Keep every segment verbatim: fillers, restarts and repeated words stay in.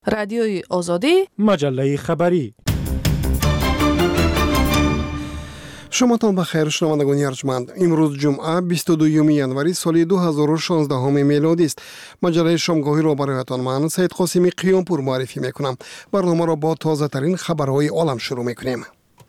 رادیوی آزادی، مجله خبری. شماتان بخیر شنوندگان ارجمند. امروز جمعه بیست و دوم ینوری سال دو هزار و شانزده میلادی است. مجله شامگاهی را برایتان من سید قاسمی قیامپور معرفی میکنم. برنامه را با تازه ترین خبرهای عالم شروع میکنیم.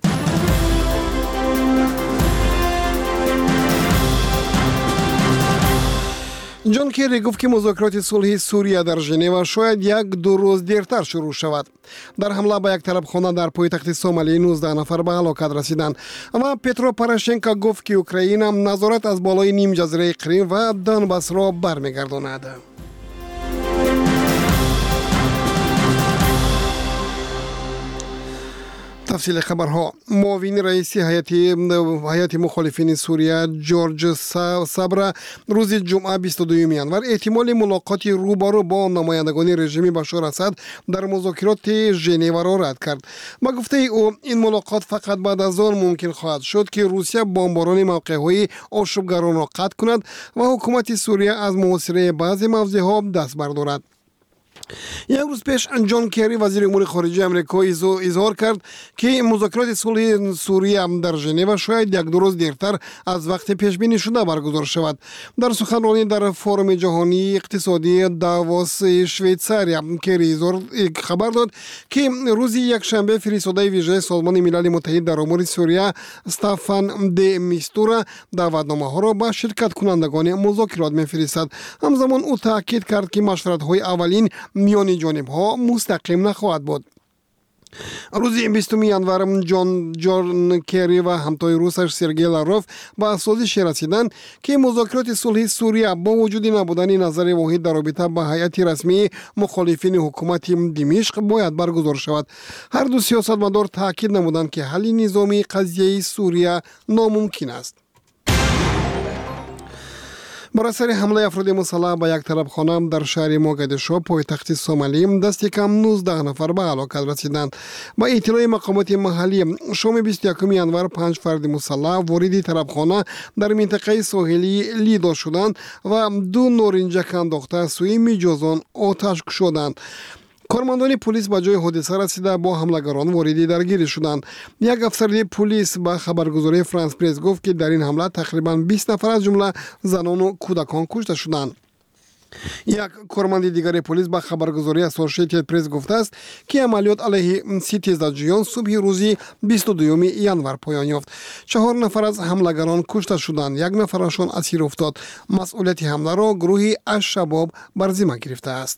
جان کری گفت که مذاکرات صلحی سوریه در ژنو شاید یک دو روز دیرتر شروع شود. در حمله به یک طرفخانه در پایتخت سومالی نوزده نفر به هلاکت رسیدند و پترو پوراشنکو گفت که اوکراین نظارت از بالای نیم جزیره کریم و دونباس را برمیگرداند. تفصیل خبرها. معاون رئیس هیئت هیئت مخالفین سوریه جورج صبر روز جمعه بیست و دوم ینور احتمال ملاقات روبرو با نمایندگان رژیم بشار اسد در مذاکرات ژنو را رد کرد. با گفته او این ملاقات فقط بعد از آن ممکن خواهد شد که روسیه بمباران موقع‌های آشوبگران را قطع کند و حکومت سوریه از محاصره بعضی موضع‌ها دست بردارد. یک روز پیش جان کری وزیر امور خارجه آمریکا اظهار کرد که مذاکرات صلح سوریه در ژنو شاید یک دو روز دیرتر از وقت پیش بینی شده برگزار شود. در سخنرانی در فورم جهانی اقتصادی داووس شویتزاریا کری خبر داد که روز یک شنبه فرستاده ویژه سازمان ملل متحد در امور سوریه استفان د میستورا دعوتنامه ها را به شرکت کنندگان مذاکرات میفرستد. همزمان او تاکید کرد که مشورت های اولین میان جانب ها مستقیم نخواهد بود. روز بیستم ینور جان جان کری و همتای روسش سرگئی لاروف با اساسش رسیدند که مذاکرات صلح سوریه با وجود نبودن نظر واحد در رابطه با هیئت رسمی مخالفین حکومت دمشق باید برگزار شود. هر دو سیاستمدار تاکید نمودند که حل نظامی قضیه سوریه ناممکن است. بر اثر حمله افراد مسلح به یک طرفخانه در شهر موگادیشو پایتخت سومالی دست کم نوزده نفر به هلاکت رسیدند. با اطلاع مقامات محلی شام بیست و یکم ینور پنج فرد مسلح وارد طرفخانه در منطقه ساحلی لیدا شدند و دو نارنجک انداخته سوی میجازان آتش گشودند. کارمندان پلیس به جای حادثه رسیده با حملگران وارد درگیری شدند. یک افسر پلیس به خبرگزاری فرانس پرس گفت که در این حمله تقریبا بیست نفر از جمله زنان و کودکان کشته شدند. یک کارمند دیگر پلیس به خبرگزاری اسوسییتد پرس گفته است که عملیات علیه ستیزدجویان صبح روز بیست و دوم ینور پایان یافت. چهار نفر از حملگران کشته شدند، یک نفرشان اسیر افتاد. مسئولیت حمله را گروه الشباب بر ذمه گرفته است.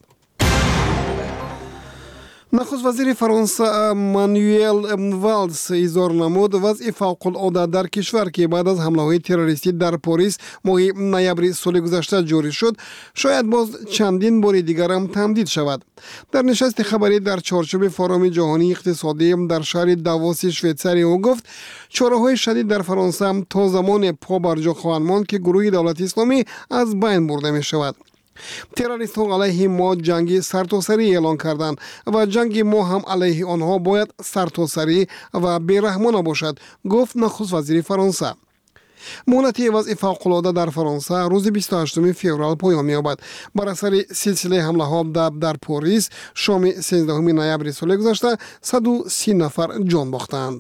نخست وزیر فرانسه مانوئل والز اظهار نمود وضع فوق العاده در کشور که بعد از حمله های تروریستی در پاریس ماه نوامبر سال گذشته جاری شد شاید باز چندین بار دیگر هم تمدید شود. در نشست خبری در چارچوب فورم جهانی اقتصادی در شهر داووس شویتزاریا او گفت چاره‌های شدید در فرانسه تا زمان پا بر جا خواهند ماند که گروه دولت اسلامی از بین برده می شود. تروریست ها علیه ما جنگی سرتاسری اعلان کردند و جنگ ما هم علیه آنها باید سرتاسری و بیرحمانه باشد، گفت نخست وزیر فرانسه. مهلت وضع فوق‌العاده در فرانسه روز بیست و هشتم فوریه پایان می‌یابد. بر اثر سلسله حمله ها در پاریس شام سیزدهم نوامبر سال گذشته صد و سی نفر جان باختند.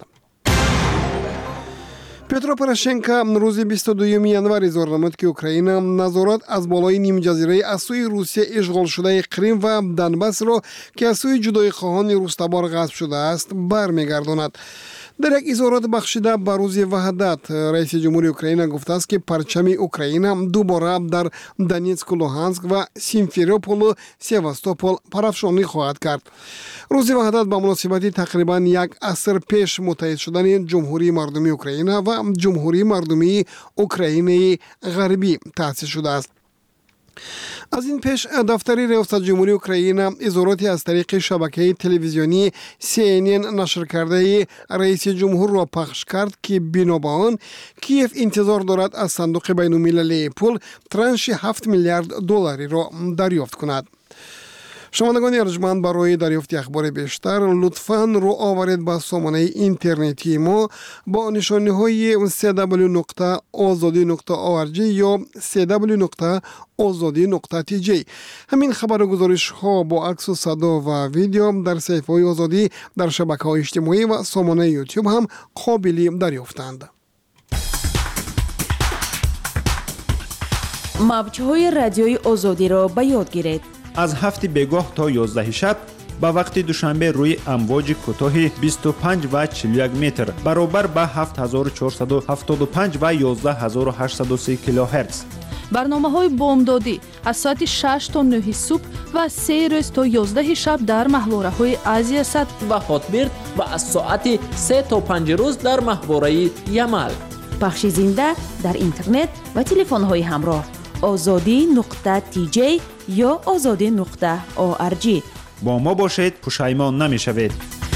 پترو پوراشنکو روز بیست و دوم ینور اظهار نمود که اوکراین نظارت از بالای نیم جزیره از سوی روسیه اشغال شده کریم و دونباس را که از سوی جدای خواهان روس‌تبار غصب شده است برمیگرداند. در یک اظهارات بخشیده به روز وحدت رئیس جمهوری اوکراین گفته است که پرچم اوکراین دوباره در دونیتسک و لوهانسک و سیمفروپول و سیواستوپول پرافشانی خواهد کرد. روز وحدت به مناسبت تقریبا یک عصر پیش متحد شدن جمهوری مردمی اوکراین و جمهوری مردمی اوکراین غربی تأسیس شده است. از این پیش دفتر ریاست جمهوری اوکراین اظهاراتی از طریق شبکه تلویزیونی سی ان ان نشر کرده رئیس جمهور را پخش کرد که بنا آن کیف انتظار دارد از صندوق بین المللی پول ترانش هفت میلیارد دلاری را دریافت کند. شنوندگان ارجمند، برای دریافت اخبار بیشتر لطفاً رو آورید به سامانه اینترنتی ما با نشانی های سی دبلیو نقطه آزادی نقطه او ار جی یا سی دبلیو نقطه آزادی نقطه تی جی. همین خبر و گزارش ها با عکس و صدا و ویدیو در صفحه های آزادی در شبکه‌های اجتماعی و سامانه یوتیوب هم قابل دریافتند. موج‌های رادیوی آزادی را به یاد گیرید. از هفت بگاه تا یازده شب با وقت دوشنبه روی امواج کوتاه بیست و پنج و چهل و یک متر برابر با هفت هزار و چهارصد و هفتاد و پنج و یازده هزار و هشتصد و سی کیلوهرتز. برنامه‌های بامدادی از ساعت شش تا نه صبح و سه روز تا یازده شب در محوره‌های آسیا صد و هاتبرد و از ساعت سه تا پنج روز در محوره یمل. پخش زنده در اینترنت و تلفن‌های همراه آزادی نقطه تی جی یا آزادی نقطه او ار جی. با ما باشید، پشیمان نمی‌شوید.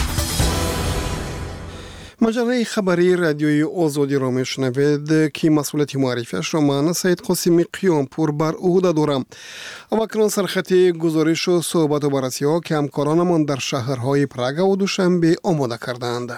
مجله خبری رادیوی آزادی را میشنوید که مسئولیت معرفیش را من سید قاسمی قیامپور بر عهده دارم. و اکنون سرخط گزارش و صحبت و بررسی ها که همکارانمان در شهرهای پراگ و دوشنبه آماده کردند.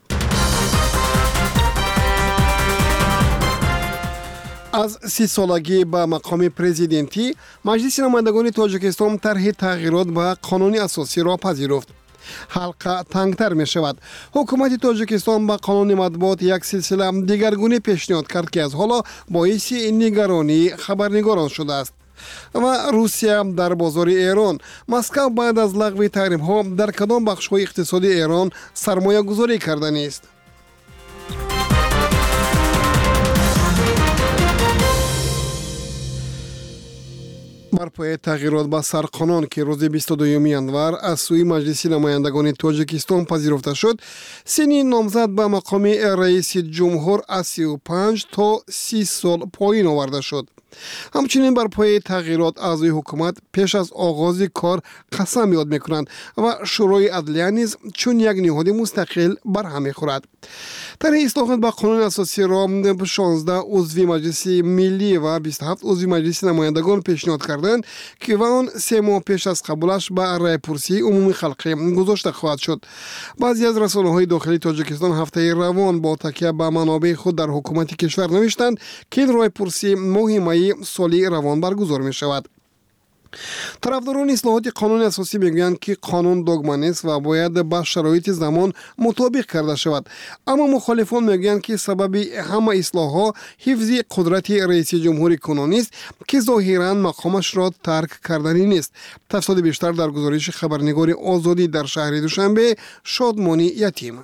از سی سالگی به مقام پرزیدنتی، مجلس نمایندگان تاجیکستان طرح تغییرات به قانون اساسی را پذیرفت. حلقه تنگتر می شود. حکومت تاجیکستان به قانون مطبوعات یک سلسله دیگرگونی پیشنهاد کرد که از حالا باعث نگرانی خبرنگاران شده است. و روسیه در بازار ایران، مسکو بعد از لغو تحریم ها در کدام بخش های اقتصادی ایران سرمایه گذاری کرده نیست؟ بر پایه تغییرات به سرقانون که روز بیست و دوم ژانویه از سوی مجلس نمایندگان تاجیکستان پذیرفته شد، سن نامزد به مقام رئیس جمهور از سی و پنج تا سی سال پایین آورده شد. همچنین بر پایه تغییرات اعضای حکومت پیش از آغاز کار قسم یاد میکنند و شورای عدلیه نیز چون یک نهاد مستقل برهم میخورد. طرح اصلاحات به قانون اساسی را شانزده عضو مجلس ملی و بیست و هفت عضو مجلس نمایندگان پیشنهاد کردند که و آن سه ماه پیش از قبولش به رای پرسی عمومی خلقی گذاشته خواهد شد. بعضی از رسانه‌های داخلی تاجیکستان هفته روان با تکیه به منابع خود در حکومت کشور نوشتند که این رای پرسی ماه می سالی روان برگزار می شود. طرفداران اصلاحات قانون اساسی میگویند که قانون دگمه است و باید به شرایط زمان مطابق کرده شود، اما مخالفان میگویند که سبب همه اصلاحات حفظ قدرت رئیس جمهور کنونی است که ظاهرا مقامش را ترک کردنی نیست. تفصیل بیشتر در گزارش خبرنگار آزادی در شهر دوشنبه شادمانی یتیم.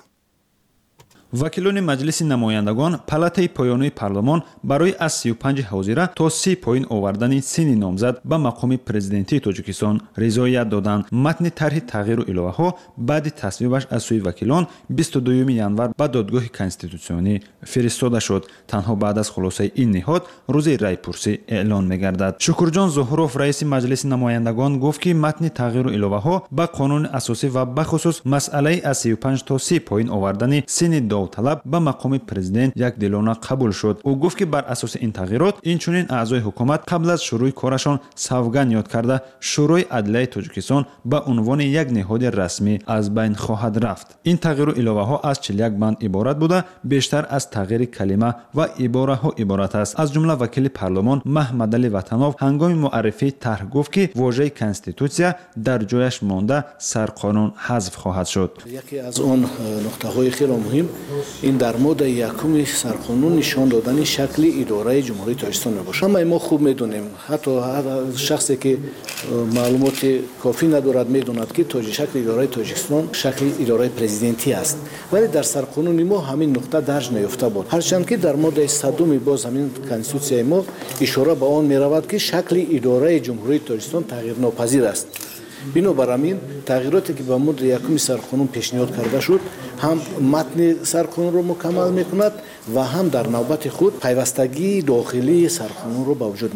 وکیلان مجلس نمایندگان پالاتای پایانی پارلمان برای از سی و پنج حوزه تا سی پایین آوردن سن نامزد به مقام پرزیدنتی تاجیکستان رضایت دادند. متن طرح تغییر و الوه ها بعد تصویبش از سوی وکیلان بیست و دوم ژانویه به دادگاه کنستیتوسیونی فرستاده شد. تنها بعد از خلاصه این نهاد روز رای پرسی اعلان می‌گردد. شکرجان زهروف رئیس مجلس نمایندگان گفت که متن تغییر و الوه ها به قانون اساسی و به خصوص مسئله از سی و پنج تا سی پایین آوردن سن طلب به مقام پرزیدنت یک دلانه قبول شد. او گفت که بر اساس این تغییرات اینچنین اعضای حکومت قبل از شروع کارشان سوگند یاد کرده شورای عدلیه تاجیکستان به عنوان یک نهاد رسمی از بین خواهد رفت. این تغییر و الوه ها از چهل و یک بند عبارت بوده، بیشتر از تغییر کلمه و عباره ها عبارت است. از جمله وکیل پارلمان محمد علی وطنوف هنگام معرفی طرح گفت که واژه کنستیتوسیا در جایش مانده سرقانون حذف خواهد شد. یکی از اون نقطه های خیلی مهم این در ماده یکم سرقانون نشان دادن شکل اداره جمهوری تاجیکستان میباشه. همه ما خوب میدونیم، حتی هر شخصی که معلومات کافی ندارد میدوند که تاج شکل اداره تاجیکستان شکل اداره پرزیدنتی است، ولی در سرقانون ما همین نقطه درج نیافته بود. هرچند که در ماده صدم باز همین کنستیتوسیای ما اشاره به آن میرود که شکل اداره جمهوری تاجیکستان تغییر ناپذیر است. بنابر همین تغییراتی که به ماده یکم سرقانون پیشنهاد کرده شد هم متن سرقانون را مکمل میکند و هم در نوبت خود پیوستگی داخلی سرقانون را به وجود میآورد.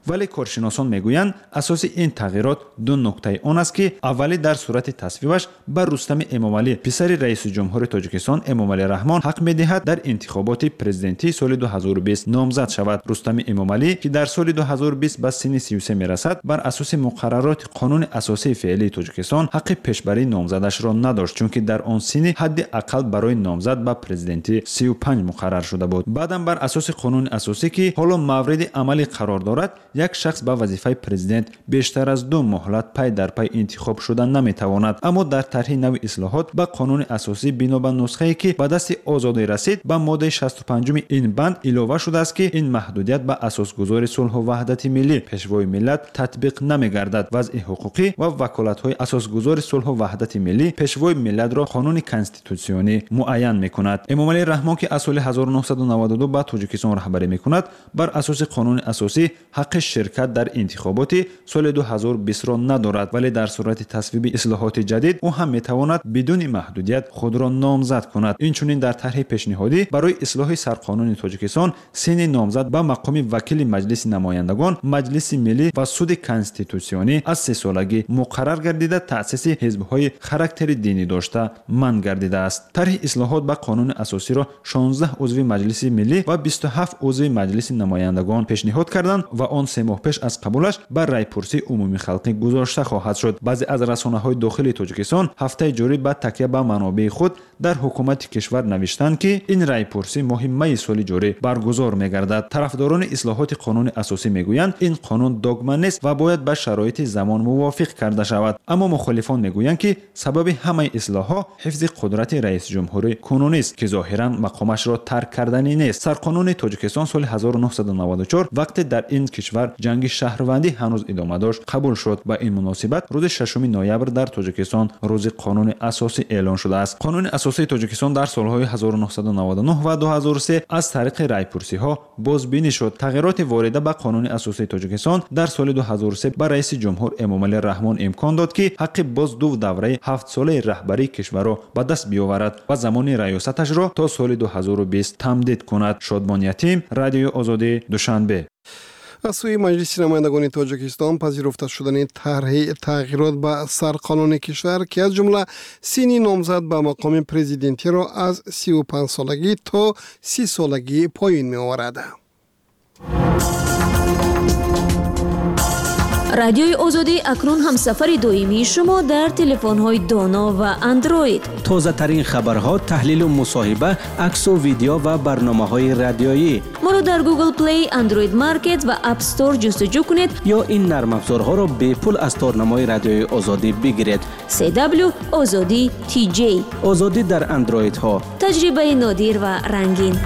вале коршиносон мегӯянд асоси ин тағйирот ду нуқтаи он аст ки аввали дар сурати тасвибаш ба рустами эмомалӣ писари раиси ҷумҳури тоҷикистон эмомалӣ раҳмон ҳақ медиҳад дар интихоботи президентии соли дуҳазору бист номзад шавад. рустами эмомалӣ ки дар соли дуҳазору бист ба синни си ю се мерасад, бар асоси муқаррароти қонуни асосии феълии тоҷикистон ҳаққи пешбарии номзадашро надошт, чунки дар он синни ҳадди ақал барои номзад ба президентӣ си ю панҷ муқаррар шуда буд. баъдан бар асоси қонуни асосӣ ки ҳоло мавриди амалӣ қарор дорад, як шахс ба вазифаи президент бештар аз ду муҳлат пай дар пай интихоб шуда наметавонад. аммо дар тарҳи нави ислоҳот ба қонуни асосӣ бино ба нусхае ки ба дасти озодӣ расид ба моддаи шасту панҷуми ин банд илова шудааст ки ин маҳдудият ба асосгузори сулҳу ваҳдати миллӣ пешвои миллат татбиқ намегардад. вазъи ҳуқуқӣ ва ваколатҳои асосгузори сулҳу ваҳдати миллӣ пешвои миллатро қонуни конститутсионӣ муайян мекунад. эмомалӣ раҳмон ки аз соли ҳазору нуҳсаду наводу ду ба тоҷикистон раҳбарӣ мекунад, бар асоси қонуни асосӣ ҳаққи ширкат дар интихоботи соли дуҳазору бистро надорад, вале дар сурати тасвиби ислоҳоти ҷадид ӯ ҳам метавонад бидуни маҳдудият худро номзад кунад. инчунин дар тарҳи пешниҳодӣ барои ислоҳи сарқонуни тоҷикистон синни номзад ба мақоми вакили маҷлиси намояндагон, маҷлиси миллӣ ва суди конститутсионӣ аз сесолагӣ муқаррар гардида таъсиси ҳизбҳои характери динӣ дошта манъ гардидааст. тарҳи ислоҳот ба қонуни асосиро шонздаҳ узви маҷлиси миллӣ ва бисту ҳафт узви маҷлиси намояндагон пешниҳод карданд ва он се моҳ пеш аз қабулаш ба райпурсии умумии халқӣ гузошта хоҳад шуд. баъзе аз расонаҳои дохили тоҷикистон ҳафтаи ҷорӣ ба такя ба манобеи худ дар ҳукумати кишвар навиштанд ки ин райпурсӣ моҳи майи соли ҷорӣ баргузор мегардад. тарафдорони ислоҳоти қонуни асосӣ мегӯянд ин қонун догма нест ва бояд ба шароити замон мувофиқ карда шавад. аммо мухолифон мегӯянд ки сабаби ҳамаи ислоҳҳо ҳифзи қудрати раисҷумҳури кунунист ки зоҳиран мақомашро тарк карданӣ нест. сарқонуни тоҷикистон соли ҳазору нуҳсаду наводу чор вақте дар ин кишвар ҷанги шаҳрвандӣ ҳанӯз идома дошт қабул шуд. ба ин муносибат рӯзи шашуми ноябр дар тоҷикистон рӯзи қонуни асосӣ эълон шудааст. қонуни асосии тоҷикистон дар солҳои ҳазору нуҳсаду наводу нӯҳ ва дуҳазору се аз тариқи райпурсиҳо бозбинӣ шуд. тағйироти ворида ба қонуни асосии тоҷикистон дар соли дуҳазору се ба раиси ҷумҳур эмомалӣ раҳмон имкон дод ки ҳаққи боз ду давраи ҳафтсолаи раҳбарии кишварро ба даст биёварад ва замони раёсаташро то соли дуҳазору бист тамдид кунад. шодмон ятим, радиои озодӣ, душанбе. аз сӯи маҷлиси намояндагони тоҷикистон пазируфта шудани тарҳи тағйирот ба сарқонуни кишвар ки аз ҷумла синни номзад ба мақоми президентиро аз си ю панҷсолагӣ то си солагӣ поин меоварад. радиои озодӣ акнун ҳамсафари доимии шумо дар телефонҳои доно ва андроид. тозатарин хабарҳо, таҳлилу мусоҳиба, аксу видео ва барномаҳои радиоӣ. моро дар Google Play, Android Market ва App Store ҷустуҷӯ кунед ё ин нармафзорҳоро бепул аз торнамои радиои озодӣ бигиред. си дабл ю озодӣ ти ҷей. озодӣ дар андроидҳо. таҷрибаи нодир ва рангин.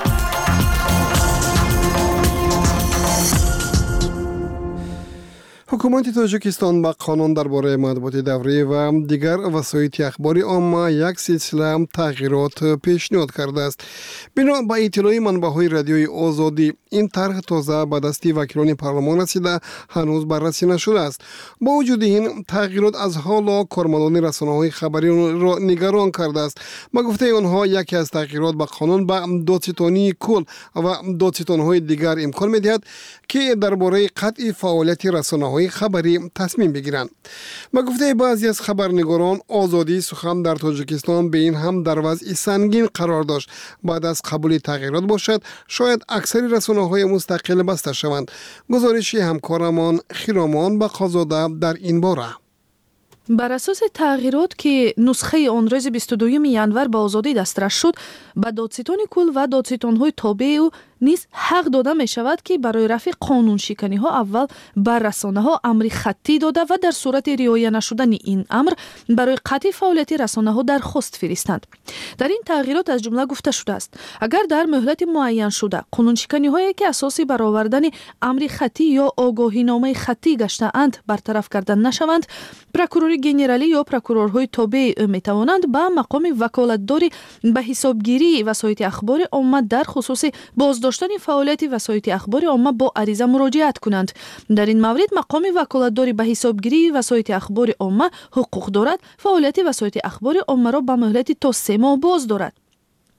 ҳукумати тоҷикистон ба қонун дар бораи матбуоти даврӣ ва дигар васоити ахбори омма як силсила тағйирот пешниҳод кардааст. бино ба иттилои манбаъҳои радиои озодӣ, ин тарҳ тоза ба дасти вакилони парлумон расида ҳанӯз баррасӣ нашудааст. бо вуҷуди ин тағйирот аз ҳоло кормандони расонаҳои хабариро нигарон кардааст. ба гуфтаи онҳо, яке аз тағйирот ба қонун ба додситонии кул ва додситонҳои дигар имкон медиҳад ки дар бораи қатъи фаъолияти расонаҳои хабарӣ тасмим бигиранд. ба гуфтаи баъзе аз хабарнигорон, озодии сухан дар тоҷикистон ба ин ҳам дар вазъи сангин қарор дошт. баъд аз қабули тағйирот бошад, шояд аксари расонаҳои мустақил баста шаванд. гузориши ҳамкорамон Хиромон Бақозода дар ин бора. бар асоси тағйирот ки нусхаи он рӯзи бисту дуюми январ ба озодӣ дастрас шуд, ба додситони кул ва додситонҳои тобеи ӯ низ ҳақ дода мешавад ки барои рафъи қонуншиканиҳо аввал ба расонаҳо амри хаттӣ дода ва дар сурати риоя нашудани ин амр барои қатъи фаъолияти расонаҳо дархост фиристанд. дар ин тағйирот аз ҷумла гуфта шудааст, агар дар муҳлати муайяншуда қонуншиканиҳое ки асоси баровардани амри хаттӣ ё огоҳиномаи хаттӣ гаштаанд бартараф карда нашаванд, прокурори генералӣ ё прокурорҳои тобеи ӯ метавонанд ба мақоми ваколатдори ба ҳисобгирии васоити ахбори омма дар хусуси боздоштани фаъолияти васоити ахбори омма бо ариза муроҷиат кунанд. дар ин маврид мақоми ваколатдори ба ҳисобгирии васоити ахбори омма ҳуқуқ дорад фаъолияти васоити ахбори оммаро ба муҳлати то се моҳ боз дорад.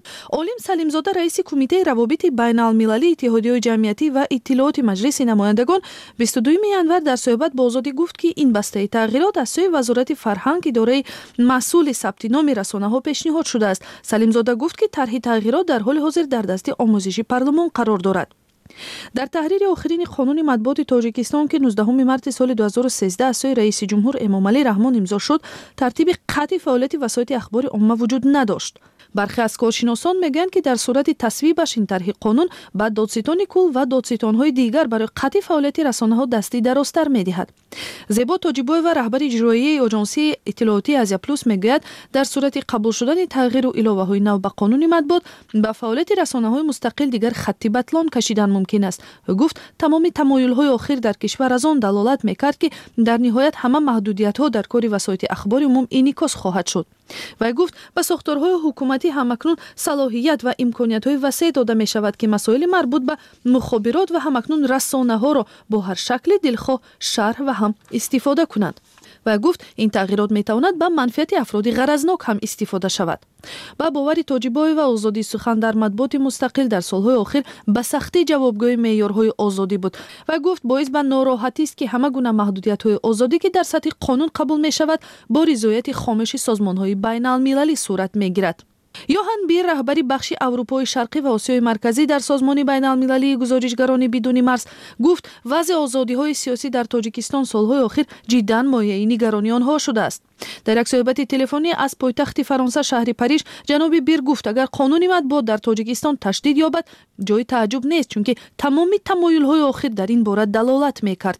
олим салимзода раиси кумитаи равобити байналмилалии иттиҳодиёи ҷамъиятӣ ва иттилооти маҷлиси намояндагон бисту дуюми январ дар суҳбат бо озодӣ гуфт ки ин бастаи тағйирот аз сӯи вазорати фарҳанг идораи масъули сабти номи расонаҳо пешниҳод шудааст. Салимзода гуфт ки тарҳи тағйирот дар ҳоли ҳозир дар дасти омӯзиши парлумон қарор дорад. дар таҳрири охирини қонуни матбуоти тоҷикистон ки нуздаҳуми марти соли ду ҳазору сездаҳ аз сӯи раиси ҷумҳур эмомалӣ раҳмон имзо шуд, тартиби қатъи фаъолияти васоити ахбори омма вуҷуд надошт. бархе аз коршиносон мегӯянд ки дар сурати тасвибаш ин тарҳи қонун ба додситони кул ва додситонҳои дигар барои қатъи фаъолияти расонаҳо дасти дарозтар медиҳад. зебо тоҷибоева раҳбари иҷроияи оҷонсии иттилоотии Азия Плюс мегӯяд дар сурати қабул шудани тағйиру иловаҳои нав ба қонуни матбуот ба фаъолияти расонаҳои мустақил дигар хатти батлон кашидан мумкин аст. ӯ гуфт тамоми тамоюлҳои охир дар кишвар аз он далолат мекард ки дар ниҳоят ҳама маҳдудиятҳо дар кори васоити ахбори умум инъикос хоҳад шуд. вай гуфт ба сохторҳои ҳукуматӣ ҳамакнун салоҳият ва имкониятҳои васеъ дода мешавад ки масоили марбут ба мухобирот ва ҳамакнун расонаҳоро бо ҳар шакли дилхоҳ шарҳ ва ҳам истифода кунанд. вай гуфт ин тағйирот метавонад ба манфиати афроди ғаразнок ҳам истифода шавад. ба бовари тоҷибоева озодии сухан дар матбуоти мустақил дар солҳои охир ба сахтӣ ҷавобгоҳи меъёрҳои озодӣ буд. вай гуфт боис ба нороҳатист ки ҳама гуна маҳдудиятҳои озодӣ ки дар сатҳи қонун қабул мешавад бо ризояти хомӯши созмонҳои байналмилалӣ сурат мегирад. Йоҳан Бир, раҳбари бахши Аврупои Шарқӣ ва Осиёи Марказӣ дар созмони байналмилалии гузоришгарони бидуни марз гуфт вазъи озодиҳои сиёсӣ дар Тоҷикистон солҳои охир ҷиддан мояи нигаронии онҳо шудааст. дар як суҳбати телефонӣ аз пойтахти Фаронса шаҳри Париж ҷаноби Бир гуфт агар қонуни матбуот дар Тоҷикистон таҷдид ёбад ҷои тааҷҷуб нест, чунки тамоми тамоюлҳои охир дар ин бора далолат мекард.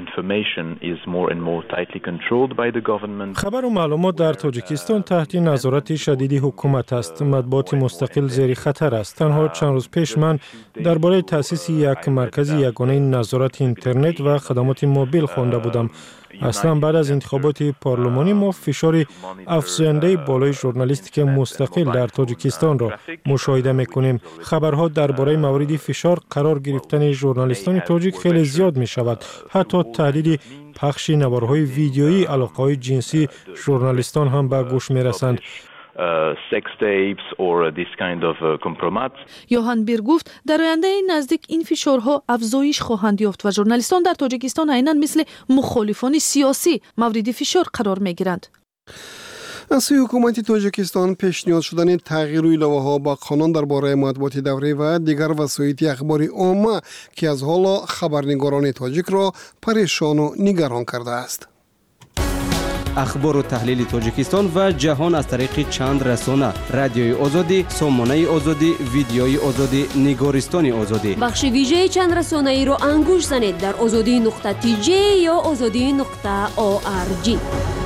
خبر و معلومات در تاجیکستان تحت نظارت شدید حکومت است. مطبوعات مستقل زیر خطر است. تنها چند روز پیش من درباره تأسیس یک مرکز یگانه نظارت اینترنت و خدمات موبیل خوانده بودم. اصلا بعد از انتخابات پارلمانی ما فشار افزاینده بالای ژورنالیستیک مستقل در تاجیکستان را مشاهده می‌کنیم. خبرها درباره موارد فشار قرار گرفتن ژورنالیستان تاجیک خیلی زیاد می‌شود. حتی تهدید پخش نوارهای ویدیویی علاقه‌های جنسی ژورنالیستان هم به گوش می‌رسند. sex tapes or this kind of compromise. یوهان بیر گفت در آینده نزدیک این فشارها افزایش خواهند یافت و ژورنالیستان در تاجیکستان عیناً مثل مخالفان سیاسی مورد فشار قرار میگیرند. از سوی حکومت تاجیکستان پیشنهاد شدن تغییر و الهه‌ها با قانون درباره مطبوعات دوره‌ای و دیگر وسایط اخباری عامه که از حال خبرنگاران تاجیک را پریشان و نگران کرده است. اخبار و تحلیل تاجیکستان و جهان از طریق چند رسانه: رادیوی آزادی، سامانه آزادی، ویدیوی آزادی، نگارستان آزادی. بخش ویژه چند رسانه‌ای را انگوش زنید در آزادی نقطه تی جی یا آزادی نقطه او آر جی.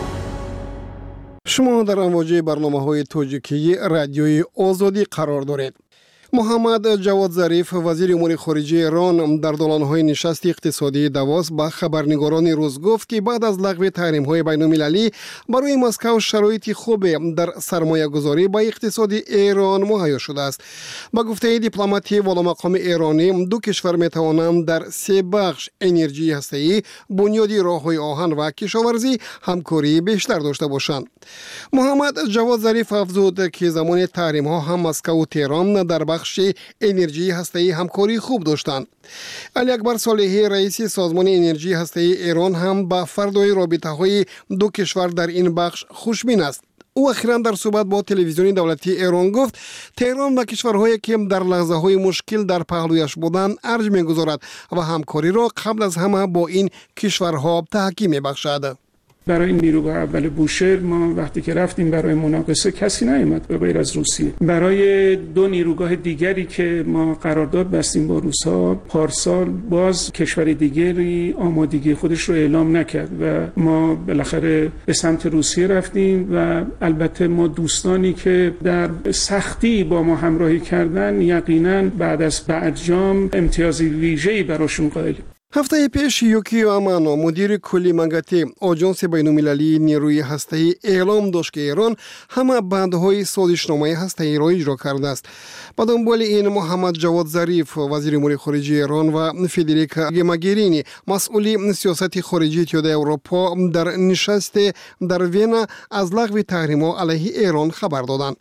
شما در امواج برنامه‌های تاجیکی رادیوی آزادی قرار دارید. محمد جواد ظریف وزیر امور خارجه ایران در دوران‌های نشست اقتصادی داووس با خبرنگاران روز گفت که بعد از لغو تحریم‌های بین‌المللی برای مسکو شرایط خوب در سرمایه‌گذاری با اقتصاد ایران مهیا شده است. با گفته دیپلماتی والامقام ایرانی دو کشور می‌توانند در سه بخش انرژی هسته‌ای، بنیادی راه‌های آهن و کشاورزی همکاری بیشتر داشته باشند. محمد جواد ظریف افزود که زمان تحریم‌ها هم مسکو و تهران در بخش انرژی هسته‌ای همکاری خوب داشتند. علی اکبر صالحی رئیس سازمان انرژی هسته‌ای ایران هم با فردای رابطه‌های دو کشور در این بخش خوشبین است. او اخیراً در صحبت با تلویزیون دولتی ایران گفت تهران با کشورهایی که در لحظه‌های مشکل در پهلویش بودند ارج می‌گذارد و همکاری را قبل از همه با این کشورها تحقیق می‌بخشد. برای نیروگاه اول بوشهر ما وقتی که رفتیم برای مناقصه کسی نیامد به غیر از روسیه. برای دو نیروگاه دیگری که ما قرارداد بستیم با روس‌ها پارسال باز کشور دیگری آمادگی خودش رو اعلام نکرد و ما بالاخره به سمت روسیه رفتیم و البته ما دوستانی که در سختی با ما همراهی کردن یقینا بعد از برجام امتیاز ویژه‌ای براشون قائلیم. هفته پیش یوکیو امانو مدیر کلی مگاتی آژانس بین‌المللی نیروی هسته‌ای اعلام داشت که ایران همه بندهای سازشنامه هسته‌ای را اجرا کرده است. به دنبال این محمد جواد ظریف وزیر امور خارجه ایران و فدریکا موگرینی مسئول سیاست خارجی اتحادیه اروپا در نشست در وین از لغو تحریم‌ها علیه ایران خبر دادند.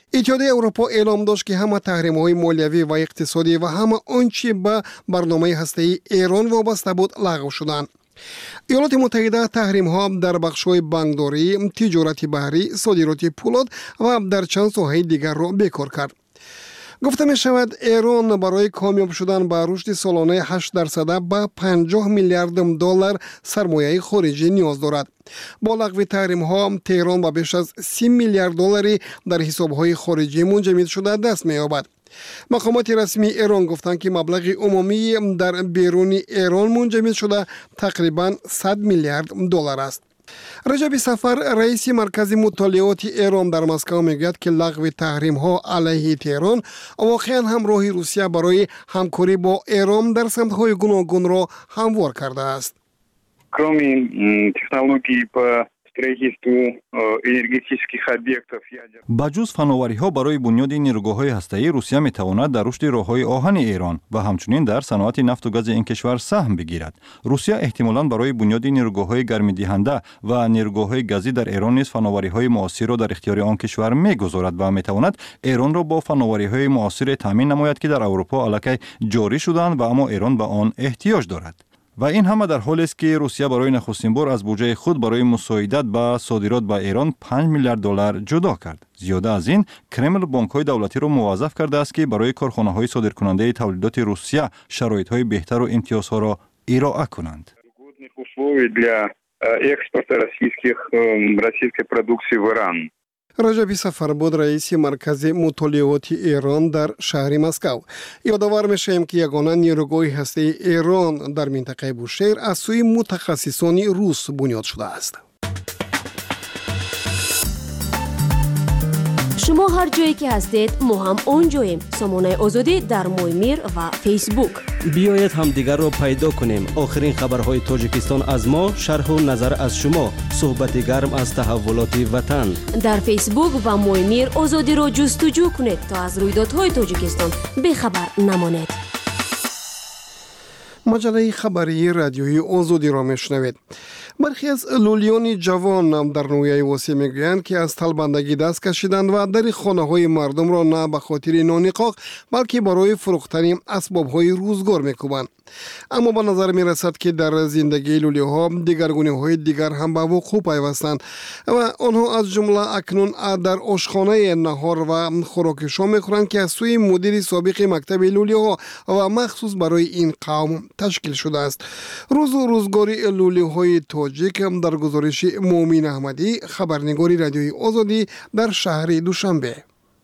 اتحادیه اروپا اعلام داشت که همه تحریم‌های مالیوی و اقتصادی و همه آنچه به برنامه هسته‌ای ایران وابسته بود لغو شدند. ایالات متحده تحریم ها در بخش‌های بانکداری، تجارت بحری، صادرات پولاد و در چند ساحه دیگر را بیکار کرد. گفته می شود ایران برای کامیاب شدن به رشد سالانه هشت درصد به پنجاه میلیارد دلار سرمایه خارجی نیاز دارد. با لغو تحریم ها تهران به بیش از سی میلیارد دلاری در حساب‌های خارجی منجمد شده دست می یابد. مقامات رسمی ایران گفتند که مبلغ عمومی در بیرون ایران منجمد شده تقریباً صد میلیارد دلار است. رجب سفر رئیس مرکز مطالعات ایران در مسکو میگوید که لغو تحریم ها علیه تهران واقعا همراه روسیه برای همکاری با ایران در سمت های گوناگون را هموار کرده است. Кроме технологий по строительству энергетических объектов ядерных. ба ҷуз фановариҳо барои бунёди нирӯгоҳҳои ҳастаӣ Русия метавонад дар рушди роҳҳои оҳани Эрон ва ҳамчунин дар саноати нафту гази ин кишвар саҳм бигирад. Русия эҳтимолан барои бунёди нирӯгоҳҳои гармидиҳанда ва нирӯгоҳҳои газӣ дар Эрон низ фановариҳои муосирро дар ихтиёри он кишвар мегузорад ва метавонад Эронро бо фановариҳои муосире таъмин намояд ки дар Аврупо аллакай ҷорӣ шуданд ва аммо Эрон ба он эҳтиёҷ дорад. ва ин ҳама дар ҳолест ки Русия барои нахустин бор аз буҷаи худ барои мусоидат ба содирот ба Эрон панҷ миллиард доллар ҷудо кард. зиёда аз ин, Кремл бонкҳои давлатиро муваззаф кардааст ки барои корхонаҳои содиркунандаи тавлидоти Русия шароитҳои беҳтару имтиёзҳоро ироа кунанд. رجب سفر بود رئیس مرکز مطالعات ایران در شهر مسکو. یادآور میشیم که یگانه نیروگاه هسته‌ای ایران در منطقه بوشهر از سوی متخصصان روس بنیاد شده است. شما هر جایی که هستید ما هم اونجاییم. سامانه آزادی در مویمیر و فیسبوک. بیایید هم دیگر رو پیدا کنیم. آخرین خبرهای تاجیکستان از ما، شرح و نظر از شما، صحبت گرم از تحولات وطن. در فیسبوک و مویمیر آزادی رو جستجو کنید تا از رویدادهای تاجیکستان بخبر نمانید. مجله خبری رادیویی آزادی را میشنوید. برخی از لولیان جوان در نویای واسه میگویند که از طلبندگی دست کشیدند و در خانه های مردم را نه به خاطر نانقاق بلکه برای فروختن اسباب های روزگار میکوبند. اما به نظر می رسد که در زندگی لولی ها دیگرگونه های دیگر هم به وقوع پیوستند و آنها از جمله اکنون در آشخانه نهار و خوراک شام میخورند که از سوی مدیر سابق مکتب لولی ها و مخصوص برای این قوم تشکیل شده است. روز و روزگاری لولی های تاجیک در گزارش مومین احمدی، خبرنگاری رادیوی آزادی در شهر دوشنبه.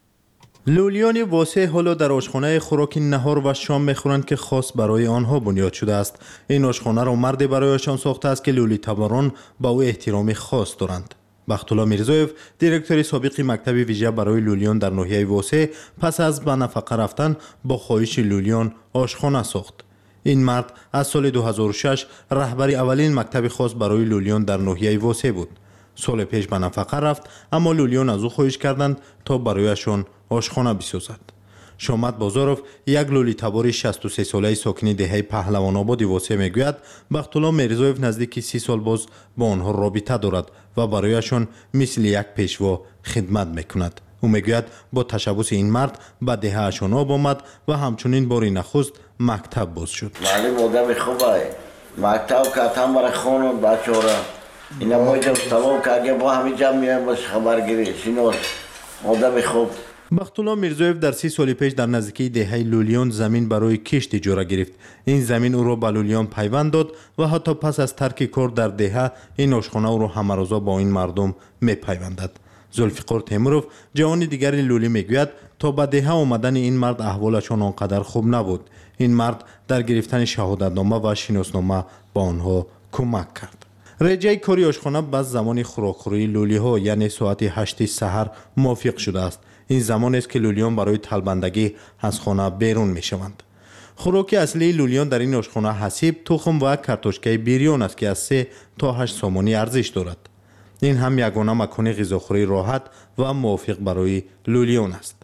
لولیان واسه حالا در آشخانه خوراک نهار و شام میخورند که خاص برای آنها بنیاد شده است. این آشخانه را مردی برایشان ساخته است که لولی تباران با او احترام خاص دارند. بختالله میرزایف، دیرکتور سابق مکتب ویژه برای لولیان در ناحیه واسه، پس از به نفقه رفتن با خواهش لولیان آشخانه ساخت. این مرد از سال دو هزار و شش رهبر اولین مکتب خاص برای لولیان در ناحیه واسه بود. سال پیش به نفقه رفت، اما لولیان از او خواهش کردند تا برایشان آشخانه بسازد. شامت بازاروف، یک لولی تبار شصت و سه ساله ساکن دهه پهلوان آباد واسه میگوید بختالله میرزایف نزدیک سی سال باز با آنها رابطه دارد و برایشان مثل یک پیشوا خدمت میکند. او میگوید با تشبث این مرد به دههشان آب آمد و همچنین باری نخست مکتب باز شد. معلم آدم خوبه، مکتب کتم برای خانون بچه را اینا باید تمام که اگه با همین جمع میایم باش خبرگیری سینوز آدم خوب. بختالله میرزایف در سی سال پیش در نزدیکی دهه لولیان زمین برای کشت اجاره گرفت. این زمین او را به لولیان پیوند داد و حتی پس از ترک کار در دهه این آشخانه او را همروزه با این مردم میپیوندد. ذوالفقار تیمورов، جوان دیگری لولی میگوید تا به دهه آمدن این مرد احوالشان آنقدر خوب نبود. این مرد در گرفتن شهادتنامه و شناسنامه با آنها کمک کرد. رجای کاری آشخانه بعد زمان خوراکخوری لولی ها یعنی ساعت هشت سحر موافق شده است. این زمان است که لولیان برای طلبندگی از خانه بیرون می شوند. خوراک اصلی لولیان در این آشخانه حسیب، تخم و کارتوشکای بیریون است که از سه تا هشت سامانی ارزش دارد. این هم یگانه مکان غذاخوری راحت و موافق برای لولیان است.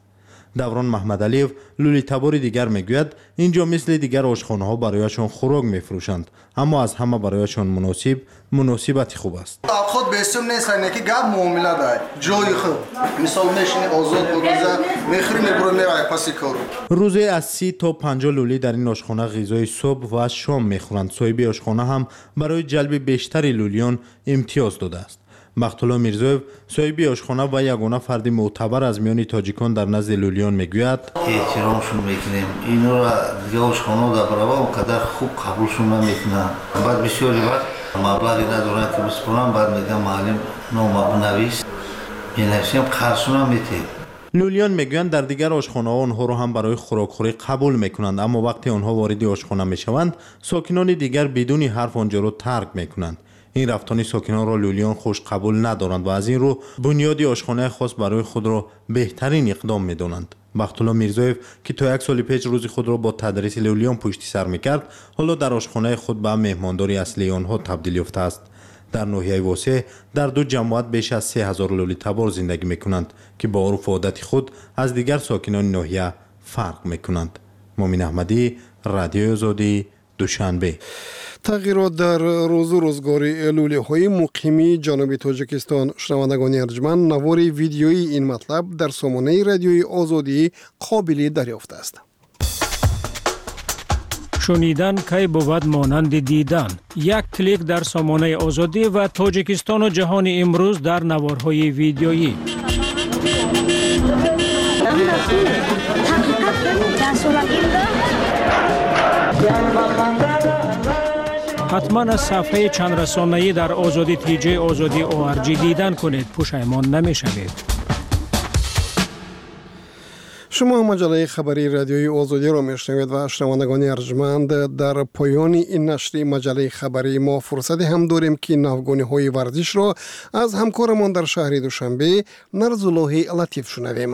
даврон маҳмадалиев лӯлитабори дигар мегӯяд инҷо мисли дигар ошхонаҳо барояшон хӯрок мефурӯшанд, аммо аз ҳама барояшон муносиб муносибати хуб аст. худ бесум нест, ки гап муомила дай ҷои худ мисол мешини озод богиза мехӯри мебуро мерай паси кор. рӯзе аз си то панҷоҳ лӯлӣ дар ин ошхона ғизои субҳ ва шом мехӯранд. соҳиби ошхона ҳам барои ҷалби бештари лӯлиён имтиёз додааст. бахтулло мирзоев соҳиби ошхона ва ягона фарди мӯътабар аз миёни тоҷикон дар назди лӯлиён мегӯяд: эҳтиромшон мекунем, инро дига ошхона дабрава он қадар хуб қабулшон намекунанд. баъд бисёри вақт маблағи надоранд ки бисполанд, баъд мегӯям маълим нома бинавис менависем, қарзшонам метем. лӯлиён мегӯянд дар дигар ошхонаҳо онҳоро ҳам барои хӯрокхӯрӣ қабул мекунанд, аммо вақте онҳо вориди ошхона мешаванд сокинони дигар бидуни ҳарф онҷоро тарк мекунанд. ин рафтони сокинонро лӯлиён хуш қабул надоранд ва аз ин рӯ бунёди ошхонаи хос барои худро беҳтарин иқдом медонанд. бахтулло мирзоев ки то як соли пеш рӯзи худро бо тадриси лӯлиён пушти сар мекард, ҳоло дар ошхонаи худ ба меҳмондори аслии онҳо табдил ёфтааст. дар ноҳияи восеъ дар ду ҷамоат беш аз се ҳазор лӯлитабор зиндагӣ мекунанд ки бо урфу одати худ аз дигар сокинони ноҳия фарқ мекунанд. момин аҳмадӣ, радиои озодӣ, душанбе. тағйирот дар рӯзу рӯзгори лӯлиҳои муқими ҷануби Тоҷикистон. шунавандагони арҷманд, навори видеои ин матлаб дар сомонаи радиои озодӣ қобили дарёфт аст. шунидан кай бувад монанди дидан. як клик дар сомонаи озодӣ ва Тоҷикистону ҷаҳони имрӯз дар наворҳои видеоӣ. ҳатман аз сафҳаи чандрасонаӣ дар озоди тиҷи озоди о ар ҷи дидан кунед, пушаймон намешавед. шумо маҷалаи хабари радиои озодиро мешунавед ва шунавандагони арҷманд, дар поёни ин нашри маҷалаи хабарӣ мо фурсате ҳам дорем ки навгониҳои варзишро аз ҳамкорамон дар шаҳри Душанбе Нарзуллоҳи Латиф шунавем.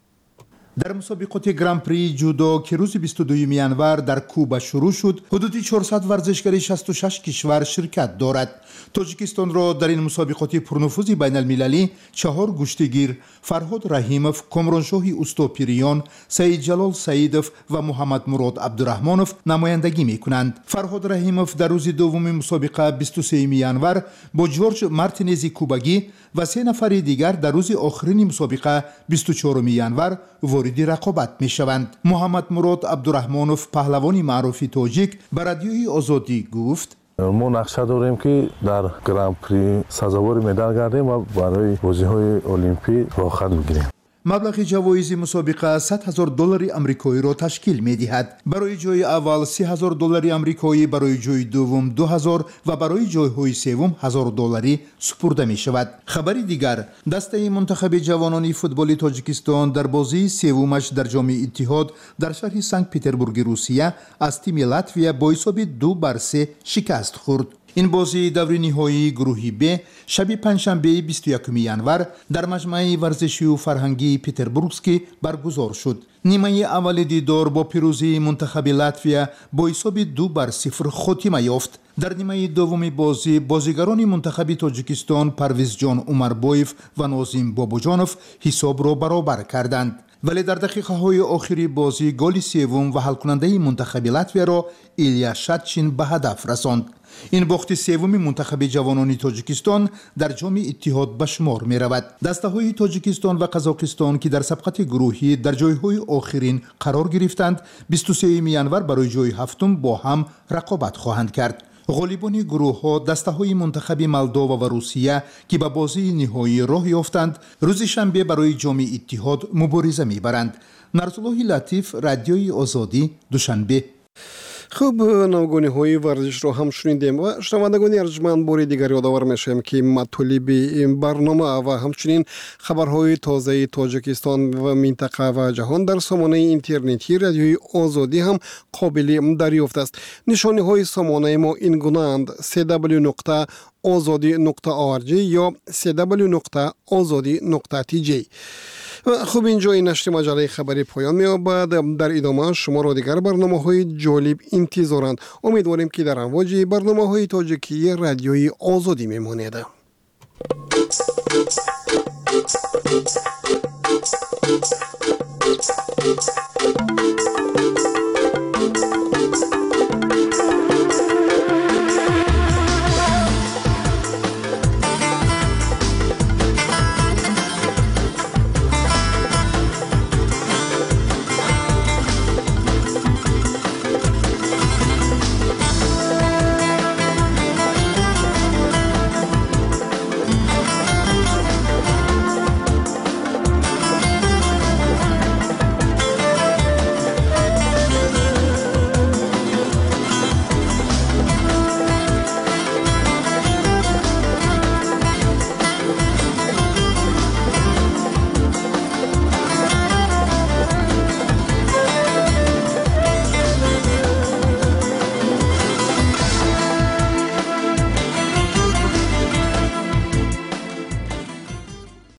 дар мусобиқоти гран-прии ҷудо ки рӯзи бисту дуюми январ дар Куба шурӯъ шуд, ҳудуди чорсад варзишгари шасту шаш кишвар ширкат дорад. Тоҷикистонро дар ин мусобиқоти пурнуфузи байналмилалӣ чаҳор гӯштигир Фарҳод Раҳимов, Комроншоҳи Устопириён, Саидҷалол Саидов ва Муҳаммад Мурод Абдурахмонов намояндагӣ мекунанд. Фарҳод Раҳимов дар рӯзи дуввуми мусобиқа бисту сеюми январ бо Ҷорҷ Мартинези кубагӣ ва се нафари дигар дар рӯзи охирини мусобиқа бисту чоруми январ вориди рақобат мешаванд. Муҳаммад Мурод Абдурахмонов, паҳлавони маъруфи тоҷик, ба радиои Озодӣ гуфт: мо нақша дорем ки дар гран-при сазовори медал гардем ва барои бозиҳои олимпӣ рохат бигирем. маблағи ҷавоизи мусобиқа сад ҳазор доллари амрикоиро ташкил медиҳад. барои ҷойи аввал си ҳазор доллари амрикоӣ, барои ҷойи дуввум ду ҳазор ва барои ҷойҳои севум ҳазор долларӣ супурда мешавад. хабари дигар, дастаи мунтахаби ҷавонони футболи Тоҷикистон дар бозии севумаш дар ҷоми Иттиҳод дар шаҳри Санкт-Петербурги Русия аз тими Латвия бо ҳисоби ду бар се шикаст хӯрд. ин бозии даври ниҳоии гурӯҳи Б шаби панҷшанбеи бисту якуми январ дар маҷмаи варзишию фарҳангии Петербургскӣ баргузор шуд. нимаи аввали дидор бо пирӯзии мунтахаби Латвия бо ҳисоби ду бар сифр хотима ёфт. дар нимаи дуввуми бозӣ бозигарони мунтахаби Тоҷикистон Парвизҷон Умарбоев ва Нозим Бобуҷонов ҳисобро баробар карданд. вале дар дақиқаҳои охири бозӣ голи севум ва ҳалкунандаи мунтахаби Латвияро Илия Шатчин ба ҳадаф расонд. ин бохти севуми мунтахаби ҷавонони Тоҷикистон дар ҷоми Иттиҳод ба шумор меравад. дастаҳои Тоҷикистон ва Қазоқистон ки дар сабқати гурӯҳӣ дар ҷойҳои охирин қарор гирифтанд, бисту сеюми январ барои ҷойи ҳафтум бо ҳам рақобат хоҳанд кард. ғолибони гурӯҳҳо дастаҳои мунтахаби Молдова ва Русия ки ба бозии ниҳоӣ роҳ ёфтанд, рӯзи шанбе барои ҷоми Иттиҳод мубориза мебаранд. Нарзуллоҳи Латиф, радиои Озодӣ, Душанбе. хуб, навгониҳои варзишро ҳам шунидем ва шунавандагони арҷманд, бори дигар ёдовар мешавем ки матолиби ин барнома ва ҳамчунин хабарҳои тозаи Тоҷикистон ва минтақа ва ҷаҳон дар сомонаи интернетии радиои Озодӣ ҳам қобили дарёфт аст. нишониҳои сомонаи мо ин гунаанд: си дабл ю нуқта озодӣ нуқта о ар ҷи ё си дабл ю нуқта озодӣ нуқта ти ҷей. хуб, инҷо ин нашри маҷалаи хабарӣ поён меёбад. дар идома шуморо дигар барномаҳои ҷолиб интизоранд. умедворем ки дар амвоҷи барномаҳои тоҷикии радиои Озодӣ мемонед.